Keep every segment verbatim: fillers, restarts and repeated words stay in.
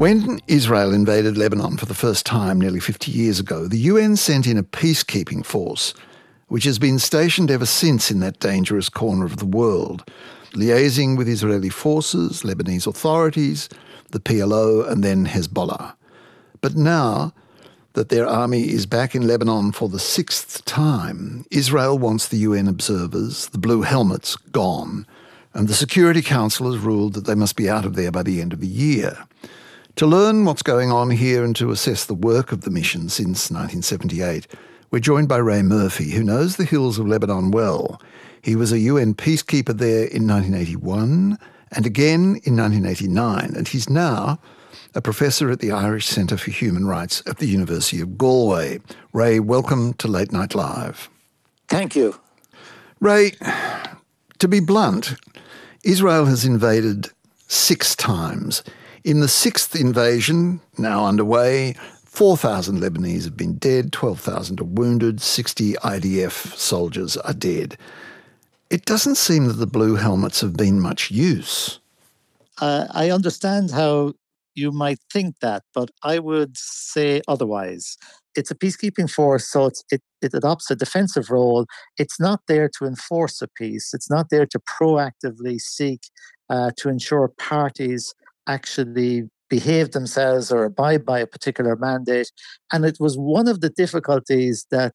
When Israel invaded Lebanon for the first time nearly fifty years ago, the U N sent in a peacekeeping force, which has been stationed ever since in that dangerous corner of the world, liaising with Israeli forces, Lebanese authorities, the P L O, and then Hezbollah. But now that their army is back in Lebanon for the sixth time, Israel wants the U N observers, the blue helmets, gone, and the Security Council has ruled that they must be out of there by the end of the year. To learn what's going on here and to assess the work of the mission since nineteen seventy-eight, we're joined by Ray Murphy, who knows the hills of Lebanon well. He was a U N peacekeeper there in nineteen eighty-one and again in nineteen eighty-nine, and he's now a professor at the Irish Centre for Human Rights at the University of Galway. Ray, welcome to Late Night Live. Thank you. Ray, to be blunt, Israel has invaded six times. In the sixth invasion, now underway, four thousand Lebanese have been dead, twelve thousand are wounded, sixty I D F soldiers are dead. It doesn't seem that the blue helmets have been much use. Uh, I understand how you might think that, but I would say otherwise. It's a peacekeeping force, so it's, it, it adopts a defensive role. It's not there to enforce a peace. It's not there to proactively seek uh, to ensure parties actually behave themselves or abide by a particular mandate. And it was one of the difficulties that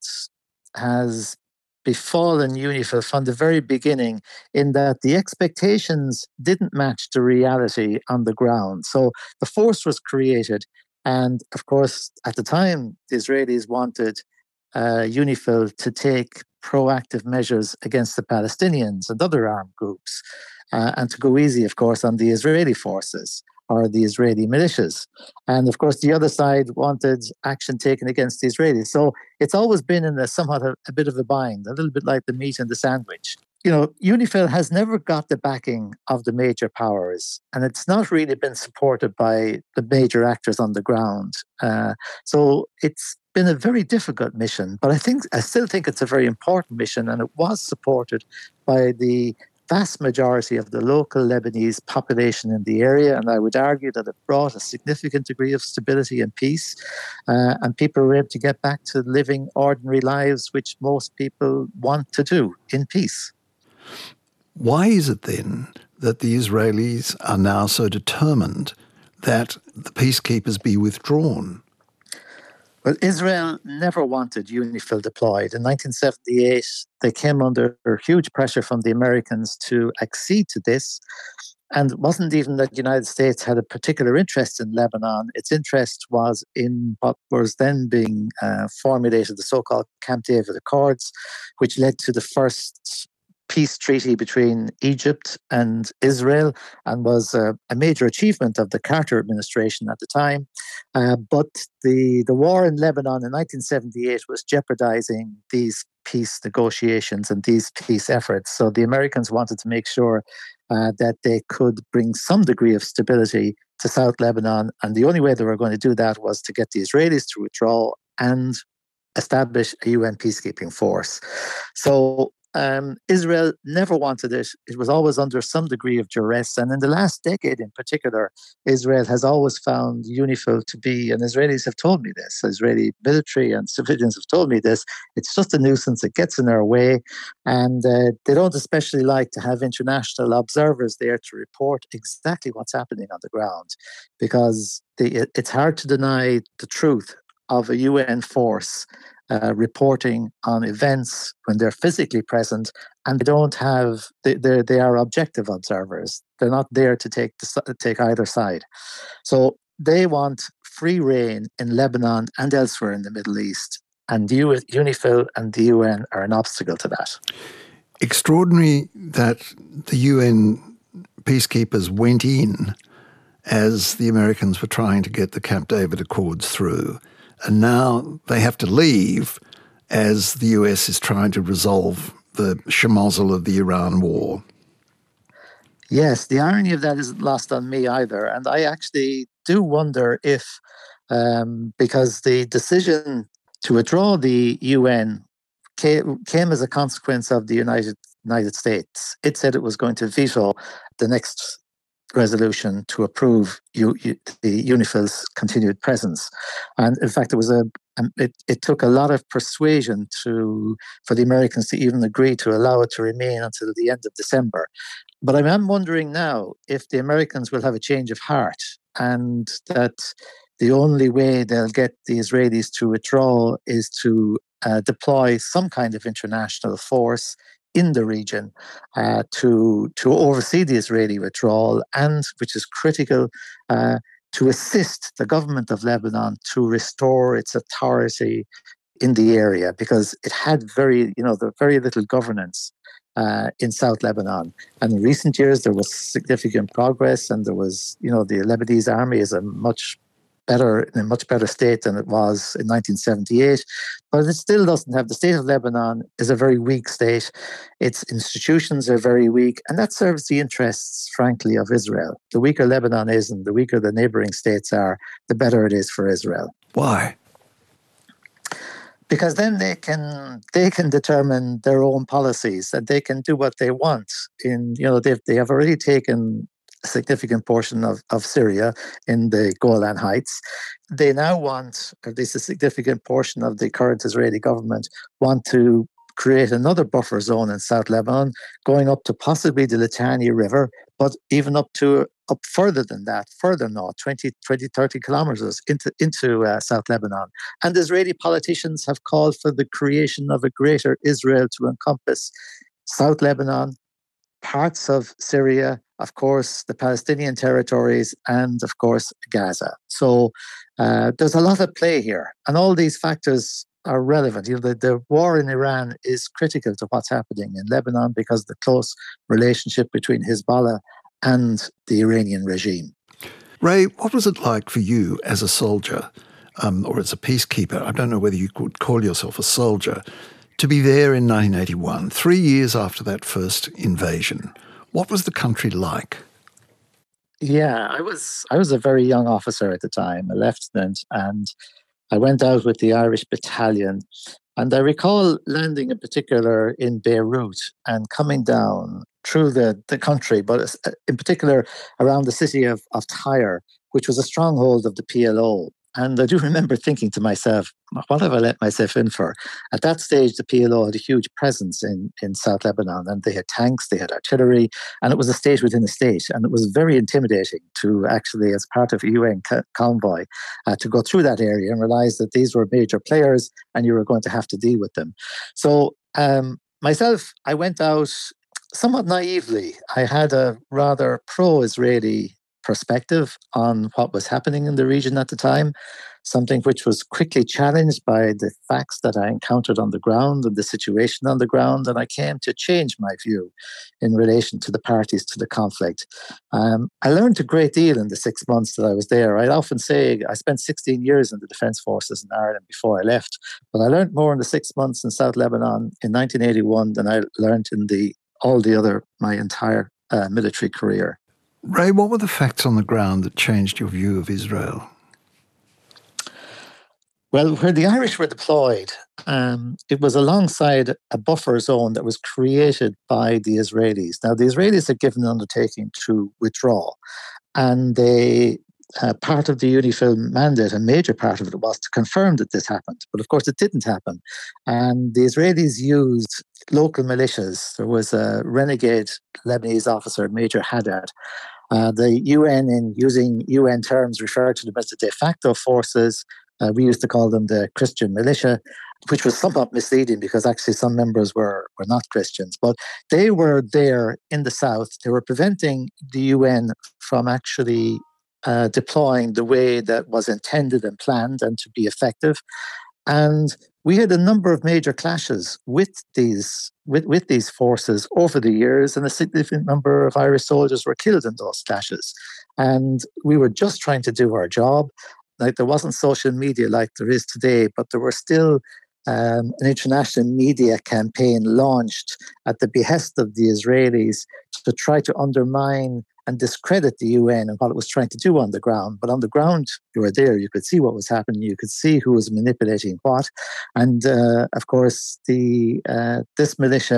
has befallen UNIFIL from the very beginning, in that the expectations didn't match the reality on the ground. So the force was created. And of course, at the time, the Israelis wanted uh, UNIFIL to take proactive measures against the Palestinians and other armed groups, uh, and to go easy, of course, on the Israeli forces or the Israeli militias. And of course, the other side wanted action taken against the Israelis. So it's always been in a somewhat a, a bit of a bind, a little bit like the meat and the sandwich. You know, UNIFIL has never got the backing of the major powers, and it's not really been supported by the major actors on the ground. Uh, so it's been a very difficult mission, but I think I still think it's a very important mission, and it was supported by the vast majority of the local Lebanese population in the area, and I would argue that it brought a significant degree of stability and peace, uh, and people were able to get back to living ordinary lives, which most people want to do in peace. Why is it then that the Israelis are now so determined that the peacekeepers be withdrawn? Well, Israel never wanted UNIFIL deployed. In nineteen seventy-eight, they came under huge pressure from the Americans to accede to this. And it wasn't even that the United States had a particular interest in Lebanon. Its interest was in what was then being uh, formulated, the so-called Camp David Accords, which led to the first peace treaty between Egypt and Israel, and was uh, a major achievement of the Carter administration at the time. Uh, but the, the war in Lebanon in nineteen seventy-eight was jeopardizing these peace negotiations and these peace efforts. So the Americans wanted to make sure uh, that they could bring some degree of stability to South Lebanon. And the only way they were going to do that was to get the Israelis to withdraw and establish a U N peacekeeping force. So Um, Israel never wanted it. It was always under some degree of duress. And in the last decade in particular, Israel has always found UNIFIL to be, and Israelis have told me this, Israeli military and civilians have told me this, it's just a nuisance. It gets in their way. And uh, they don't especially like to have international observers there to report exactly what's happening on the ground, because the, it, it's hard to deny the truth of a U N force Uh, reporting on events when they're physically present, and they don't have they they are objective observers. They're not there to take the, take either side. So they want free reign in Lebanon and elsewhere in the Middle East, and UNIFIL and the U N are an obstacle to that. Extraordinary that the U N peacekeepers went in as the Americans were trying to get the Camp David Accords through. And now they have to leave as the U S is trying to resolve the schmozzle of the Iran war. Yes, the irony of that isn't lost on me either. And I actually do wonder if, um, because the decision to withdraw the U N came, came as a consequence of the United United States. It said it was going to veto the next resolution to approve U, U, the UNIFIL's continued presence. And in fact, it was a it, it took a lot of persuasion to for the Americans to even agree to allow it to remain until the end of December. But I am wondering now if the Americans will have a change of heart, and that the only way they'll get the Israelis to withdraw is to uh, deploy some kind of international force in the region uh, to to oversee the Israeli withdrawal, and, which is critical, uh, to assist the government of Lebanon to restore its authority in the area, because it had very, you know, the very little governance uh, in South Lebanon. And in recent years, there was significant progress, and there was, you know, the Lebanese army is a much better, in a much better state than it was in nineteen seventy-eight. But it still doesn't have, the state of Lebanon is a very weak state. Its institutions are very weak, and that serves the interests, frankly, of Israel. The weaker Lebanon is, and the weaker the neighboring states are, the better it is for Israel. Why? Because then they can they can determine their own policies, and they can do what they want. In you know they they have already taken a significant portion of, of Syria in the Golan Heights. They now want, or at least a significant portion of the current Israeli government, want to create another buffer zone in South Lebanon, going up to possibly the Litani River, but even up to up further than that, further north, twenty, twenty, thirty kilometers into, into uh, South Lebanon. And Israeli politicians have called for the creation of a greater Israel to encompass South Lebanon, parts of Syria, of course, the Palestinian territories, and of course, Gaza. So uh, there's a lot at play here. And all these factors are relevant. You know, the, the war in Iran is critical to what's happening in Lebanon because of the close relationship between Hezbollah and the Iranian regime. Ray, what was it like for you as a soldier, um, or as a peacekeeper? I don't know whether you could call yourself a soldier, to be there in nineteen eighty-one, three years after that first invasion. What was the country like? Yeah, I was I was a very young officer at the time, a lieutenant, and I went out with the Irish battalion. And I recall landing in particular in Beirut and coming down through the, the country, but in particular around the city of, of Tyre, which was a stronghold of the P L O. And I do remember thinking to myself, what have I let myself in for? At that stage, the P L O had a huge presence in, in South Lebanon, and they had tanks, they had artillery, and it was a state within a state. And it was very intimidating to actually, as part of a U N co- convoy, uh, to go through that area and realize that these were major players and you were going to have to deal with them. So um, myself, I went out somewhat naively. I had a rather pro-Israeli perspective on what was happening in the region at the time, something which was quickly challenged by the facts that I encountered on the ground and the situation on the ground, and I came to change my view in relation to the parties to the conflict. Um, I learned a great deal in the six months that I was there. I often say I spent sixteen years in the Defence Forces in Ireland before I left, but I learned more in the six months in South Lebanon in nineteen eighty-one than I learned in the all the other, my entire uh, military career. Ray, what were the facts on the ground that changed your view of Israel? Well, where the Irish were deployed, um, it was alongside a buffer zone that was created by the Israelis. Now, the Israelis had given an undertaking to withdraw, and they uh, part of the UNIFIL mandate, a major part of it, was to confirm that this happened. But of course, it didn't happen. And the Israelis used local militias. There was a renegade Lebanese officer, Major Haddad. Uh, the U N, in using U N terms, referred to them as the de facto forces. Uh, we used to call them the Christian militia, which was somewhat misleading because actually some members were, were not Christians. But they were there in the south. They were preventing the U N from actually uh, deploying the way that was intended and planned and to be effective. And we had a number of major clashes with these with, with these forces over the years, and a significant number of Irish soldiers were killed in those clashes. And we were just trying to do our job. Like, there wasn't social media like there is today, but there were still um, an international media campaign launched at the behest of the Israelis to try to undermine and discredit the U N and what it was trying to do on the ground. But on the ground, you were there, you could see what was happening, you could see who was manipulating what. And uh, of course, the uh, this militia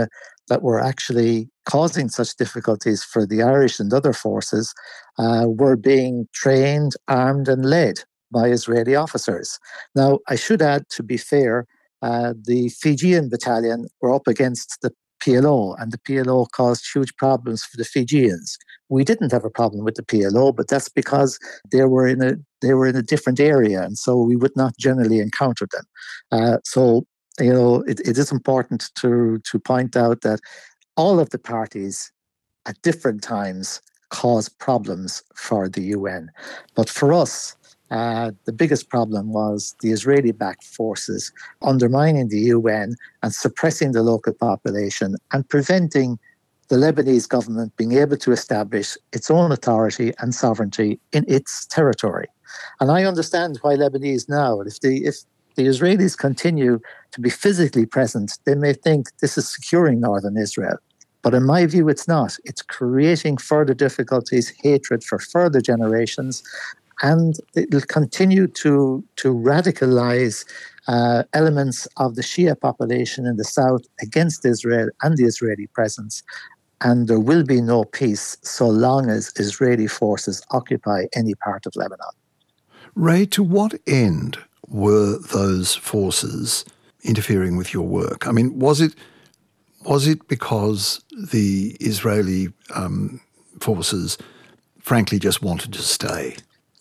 that were actually causing such difficulties for the Irish and other forces uh, were being trained, armed, and led by Israeli officers. Now, I should add, to be fair, uh, the Fijian battalion were up against the P L O, and the P L O caused huge problems for the Fijians. We didn't have a problem with the P L O, but that's because they were in a they were in a different area, and so we would not generally encounter them. Uh, so, you know, it, it is important to to point out that all of the parties at different times caused problems for the U N. But for us, uh, the biggest problem was the Israeli-backed forces undermining the U N and suppressing the local population and preventing the Lebanese government being able to establish its own authority and sovereignty in its territory. And I understand why Lebanese now, if the, if the Israelis continue to be physically present, they may think this is securing northern Israel. But in my view, it's not. It's creating further difficulties, hatred for further generations, and it will continue to, to radicalize uh, elements of the Shia population in the south against Israel and the Israeli presence. And there will be no peace so long as Israeli forces occupy any part of Lebanon. Ray, to what end were those forces interfering with your work? I mean, was it was it because the Israeli um, forces frankly just wanted to stay?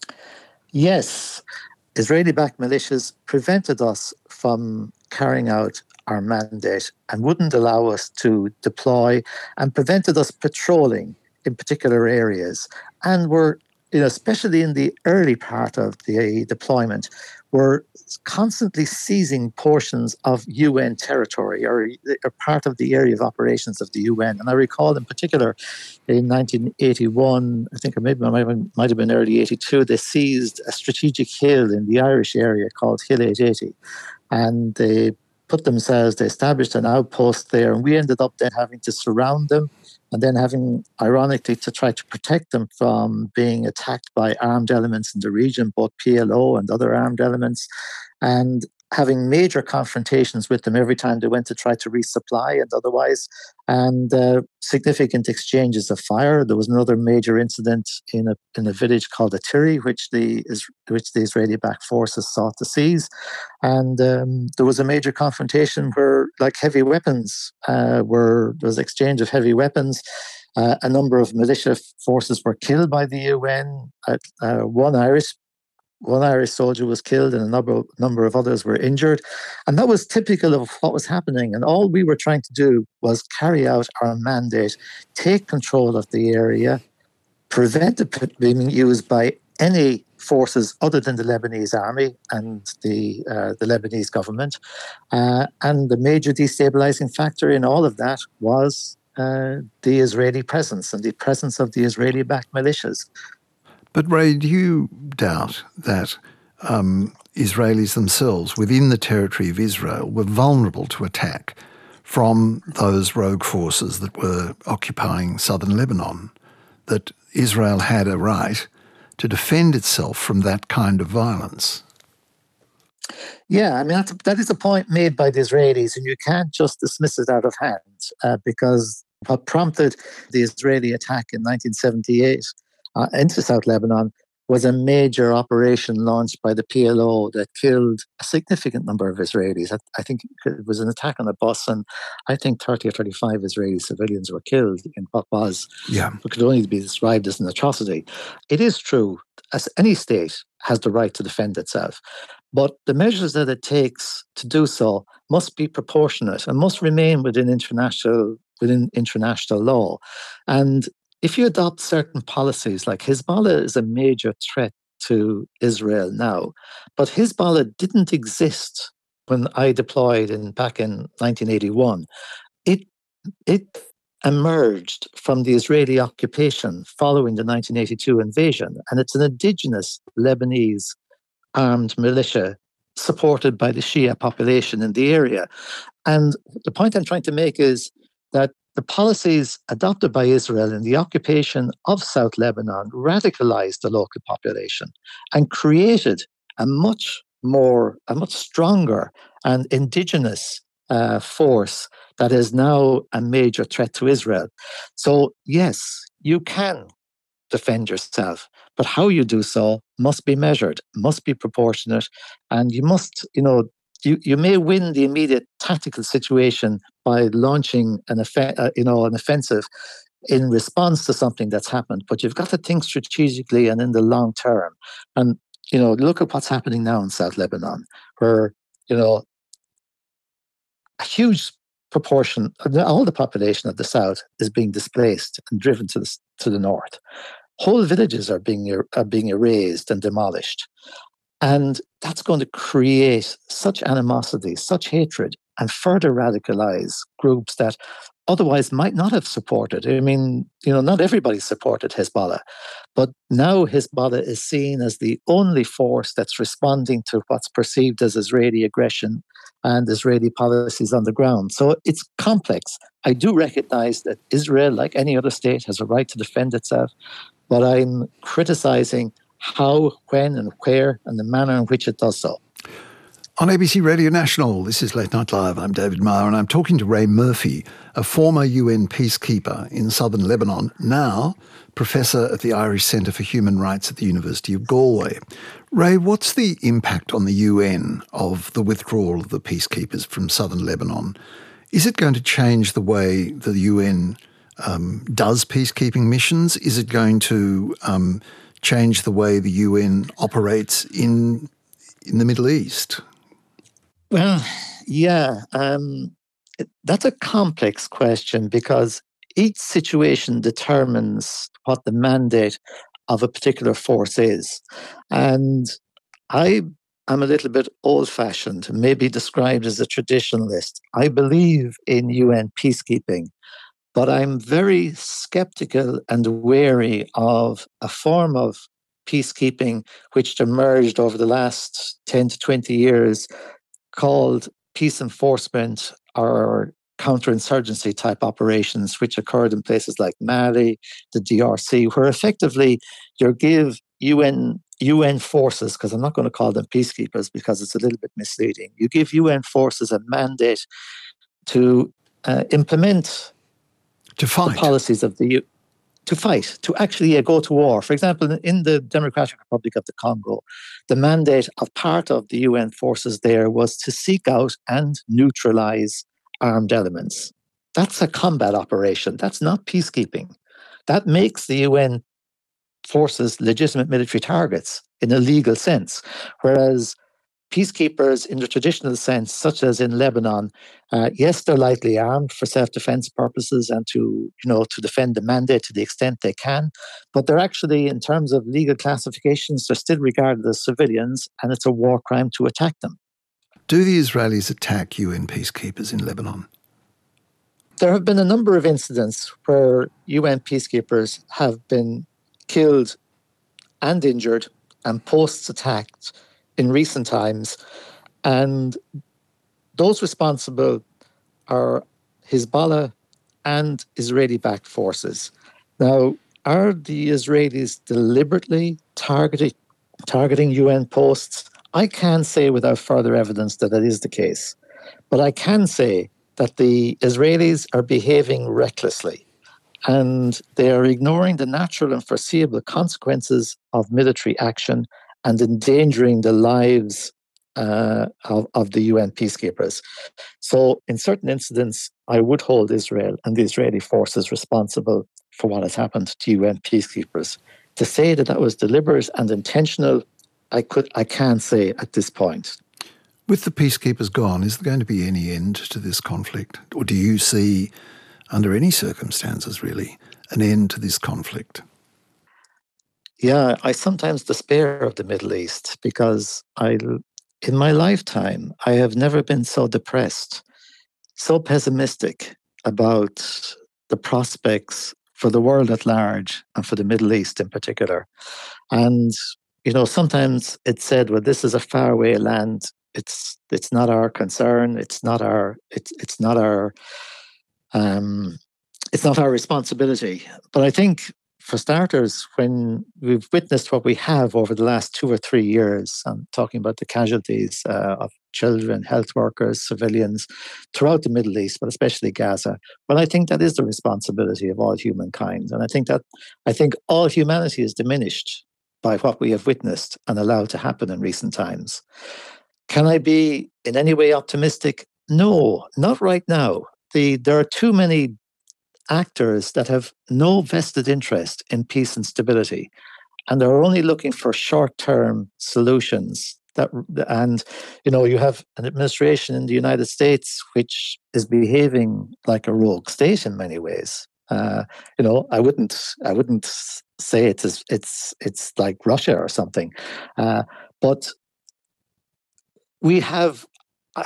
Yes. Israeli-backed militias prevented us from carrying out our mandate and wouldn't allow us to deploy, and prevented us patrolling in particular areas, and were, you know, especially in the early part of the deployment, were constantly seizing portions of U N territory or, or part of the area of operations of the U N. And I recall in particular in nineteen eighty-one, I think, or maybe it might have been, might have been early eighty-two, they seized a strategic hill in the Irish area called Hill eight eighty. And they put themselves, they established an outpost there, and we ended up then having to surround them and then having, ironically, to try to protect them from being attacked by armed elements in the region, both P L O and other armed elements, and having major confrontations with them every time they went to try to resupply and otherwise, and uh, significant exchanges of fire. There was another major incident in a in a village called Atiri, which the which the Israeli-backed forces sought to seize, and um, there was a major confrontation where, like, heavy weapons uh, were there was exchange of heavy weapons. Uh, a number of militia forces were killed by the U N. Uh, uh, one Irish One Irish soldier was killed and a number, number of others were injured. And that was typical of what was happening. And all we were trying to do was carry out our mandate, take control of the area, prevent it being used by any forces other than the Lebanese army and the, uh, the Lebanese government. Uh, and the major destabilizing factor in all of that was uh, the Israeli presence and the presence of the Israeli-backed militias. But Ray, do you doubt that um, Israelis themselves within the territory of Israel were vulnerable to attack from those rogue forces that were occupying southern Lebanon, that Israel had a right to defend itself from that kind of violence? Yeah, I mean, that's, that is a point made by the Israelis, and you can't just dismiss it out of hand, uh, because what prompted the Israeli attack in nineteen seventy-eight Uh, into South Lebanon was a major operation launched by the P L O that killed a significant number of Israelis. I, I think it was an attack on a bus, and I think thirty or thirty-five Israeli civilians were killed in what was, yeah. what could only be described as an atrocity. It is true, as any state has the right to defend itself, but the measures that it takes to do so must be proportionate and must remain within international within international law. And if you adopt certain policies, like Hezbollah is a major threat to Israel now, but Hezbollah didn't exist when I deployed in back in nineteen eighty-one. It it emerged from the Israeli occupation following the nineteen eighty-two invasion, and it's an indigenous Lebanese armed militia supported by the Shia population in the area. And the point I'm trying to make is that the policies adopted by Israel in the occupation of South Lebanon radicalized the local population and created a much more, a much stronger and indigenous uh, force that is now a major threat to Israel. So, yes, you can defend yourself, but how you do so must be measured, must be proportionate, and you must, you know, you, you may win the immediate tactical situation by launching an, off- uh, you know, an offensive in response to something that's happened, but you've got to think strategically and in the long term. And, you know, look at what's happening now in South Lebanon, where, you know, a huge proportion, all the population of the south is being displaced and driven to the, to the north. Whole villages are being, er, are being erased and demolished. And that's going to create such animosity, such hatred, and further radicalize groups that otherwise might not have supported. I mean, you know, not everybody supported Hezbollah, but now Hezbollah is seen as the only force that's responding to what's perceived as Israeli aggression and Israeli policies on the ground. So it's complex. I do recognize that Israel, like any other state, has a right to defend itself, but I'm criticizing how, when, and where, and the manner in which it does so. On A B C Radio National, this is Late Night Live. I'm David Marr, and I'm talking to Ray Murphy, a former U N peacekeeper in southern Lebanon, now professor at the Irish Centre for Human Rights at the University of Galway. Ray, what's the impact on the U N of the withdrawal of the peacekeepers from southern Lebanon? Is it going to change the way the U N um, does peacekeeping missions? Is it going to um, change the way the U N operates in in the Middle East? Well, yeah, um, it, that's a complex question because each situation determines what the mandate of a particular force is. And I am a little bit old-fashioned, maybe described as a traditionalist. I believe in U N peacekeeping, but I'm very skeptical and wary of a form of peacekeeping which emerged over the last ten to twenty years called peace enforcement or counterinsurgency type operations, which occurred in places like Mali, the D R C, where effectively you give U N U N forces, because I'm not going to call them peacekeepers because it's a little bit misleading. You give U N forces a mandate to uh, implement to fight the policies of the U N. To fight, to actually uh, go to war. For example, in the Democratic Republic of the Congo, the mandate of part of the U N forces there was to seek out and neutralize armed elements. That's a combat operation. That's not peacekeeping. That makes the U N forces legitimate military targets in a legal sense, whereas peacekeepers in the traditional sense, such as in Lebanon, uh, yes, they're lightly armed for self-defense purposes and to, you know, to defend the mandate to the extent they can. But they're actually, in terms of legal classifications, they're still regarded as civilians, and it's a war crime to attack them. Do the Israelis attack U N peacekeepers in Lebanon? There have been a number of incidents where U N peacekeepers have been killed and injured and posts attacked in recent times, and those responsible are Hezbollah and Israeli-backed forces. Now, are the Israelis deliberately targeting targeting U N posts? I can't say without further evidence that that is the case, but I can say that the Israelis are behaving recklessly, and they are ignoring the natural and foreseeable consequences of military action and endangering the lives uh, of, of the U N peacekeepers. So in certain incidents, I would hold Israel and the Israeli forces responsible for what has happened to U N peacekeepers. To say that that was deliberate and intentional, I could, I can't say at this point. With the peacekeepers gone, is there going to be any end to this conflict? Or do you see, under any circumstances really, an end to this conflict? Yeah, I sometimes despair of the Middle East because I, in my lifetime, I have never been so depressed, so pessimistic about the prospects for the world at large and for the Middle East in particular. And, you know, sometimes it's said, well, this is a faraway land. It's it's not our concern. It's not our it's it's not our um it's not our responsibility. But I think for starters, when we've witnessed what we have over the last two or three years, I'm talking about the casualties uh, of children, health workers, civilians throughout the Middle East, but especially Gaza. Well, I think that is the responsibility of all humankind. And I think that I think all humanity is diminished by what we have witnessed and allowed to happen in recent times. Can I be in any way optimistic? No, not right now. The, there are too many actors that have no vested interest in peace and stability, and they're only looking for short-term solutions. That and you know, you have an administration in the United States which is behaving like a rogue state in many ways. Uh, you know, I wouldn't, I wouldn't say it's as, it's it's like Russia or something, uh, but we have. Uh,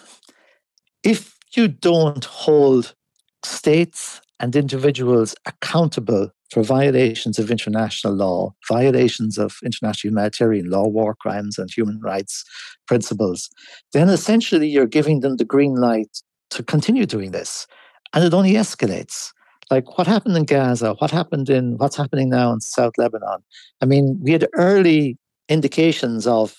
if you don't hold states and individuals accountable for violations of international law, violations of international humanitarian law, war crimes, and human rights principles, then essentially you're giving them the green light to continue doing this. And it only escalates. Like what happened in Gaza, what happened in what's happening now in South Lebanon. I mean, we had early indications of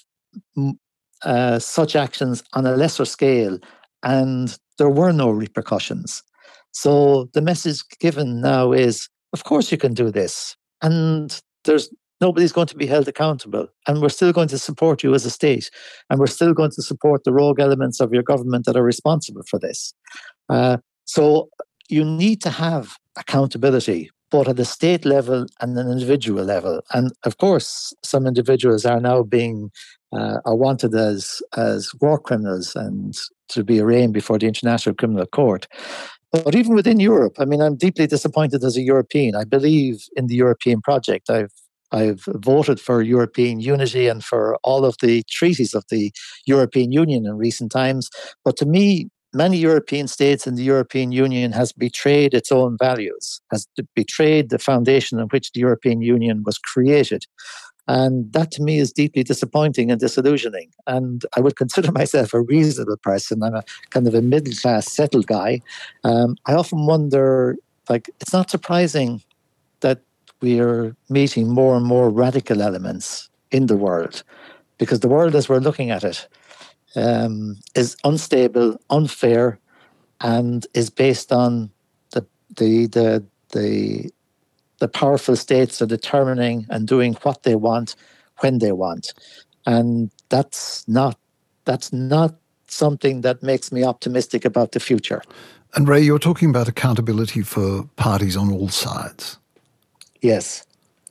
uh, such actions on a lesser scale, and there were no repercussions. So the message given now is, of course you can do this. And there's nobody's going to be held accountable. And we're still going to support you as a state. And we're still going to support the rogue elements of your government that are responsible for this. Uh, so you need to have accountability, both at the state level and an individual level. And of course, some individuals are now being uh, are wanted as as war criminals and to be arraigned before the International Criminal Court. But even within Europe, I mean, I'm deeply disappointed as a European. I believe in the European project. I've I've voted for European unity and for all of the treaties of the European Union in recent times. But to me, many European states and the European Union has betrayed its own values, has betrayed the foundation on which the European Union was created. And that to me is deeply disappointing and disillusioning. And I would consider myself a reasonable person. I'm a kind of a middle-class settled guy. Um, I often wonder, like, it's not surprising that we're meeting more and more radical elements in the world, because the world as we're looking at it um, is unstable, unfair, and is based on the the the the the powerful states are determining and doing what they want when they want. And that's not that's not something that makes me optimistic about the future. And Ray, you're talking about accountability for parties on all sides. Yes.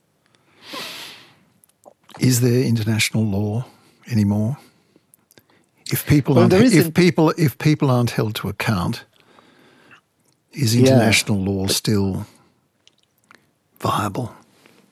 Is there international law anymore? If people well, aren't if people if people aren't held to account, is international yeah. law still viable?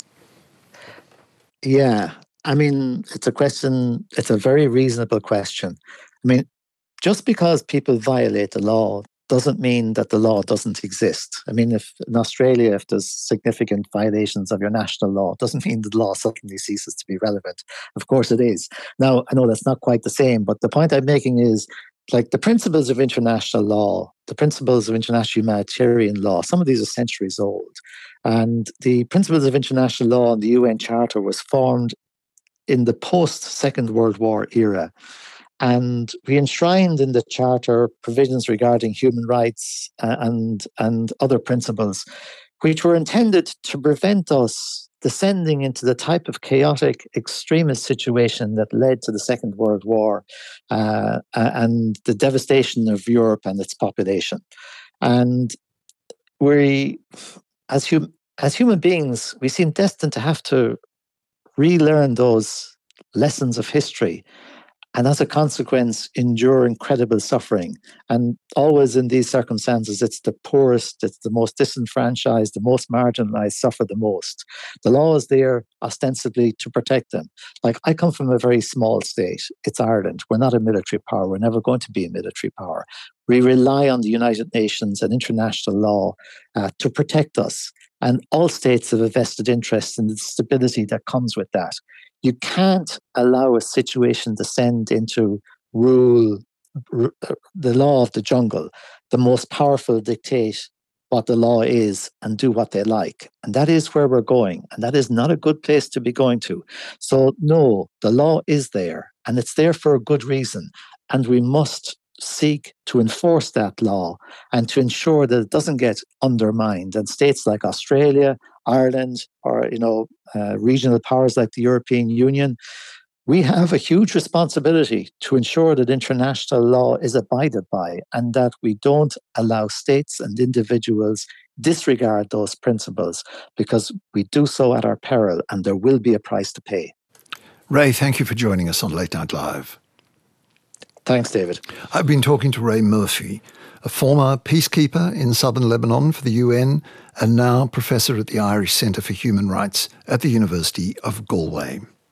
Yeah. I mean, it's a question, it's a very reasonable question. I mean, just because people violate the law doesn't mean that the law doesn't exist. I mean, if in Australia, if there's significant violations of your national law, it doesn't mean that the law suddenly ceases to be relevant. Of course it is. Now, I know that's not quite the same, but the point I'm making is, like, the principles of international law, the principles of international humanitarian law, some of these are centuries old. And the principles of international law and the U N Charter was formed in the post-Second World War era. And we enshrined in the Charter provisions regarding human rights and, and other principles, which were intended to prevent us descending into the type of chaotic extremist situation that led to the Second World War uh, and the devastation of Europe and its population. And we, as, hum- as human beings, we seem destined to have to relearn those lessons of history, and as a consequence, endure incredible suffering. And always in these circumstances, it's the poorest, it's the most disenfranchised, the most marginalized suffer the most. The law is there ostensibly to protect them. Like, I come from a very small state. It's Ireland. We're not a military power. We're never going to be a military power. We rely on the United Nations and international law uh, to protect us. And all states have a vested interest in the stability that comes with that. You can't allow a situation to descend into rule, r- the law of the jungle. The most powerful dictate what the law is and do what they like. And that is where we're going. And that is not a good place to be going to. So no, the law is there, and it's there for a good reason. And we must seek to enforce that law and to ensure that it doesn't get undermined. And states like Australia, Ireland, or you know, uh, regional powers like the European Union, we have a huge responsibility to ensure that international law is abided by and that we don't allow states and individuals disregard those principles, because we do so at our peril and there will be a price to pay. Ray, thank you for joining us on Late Night Live. Thanks, David. I've been talking to Ray Murphy, a former peacekeeper in southern Lebanon for the U N and now professor at the Irish Centre for Human Rights at the University of Galway.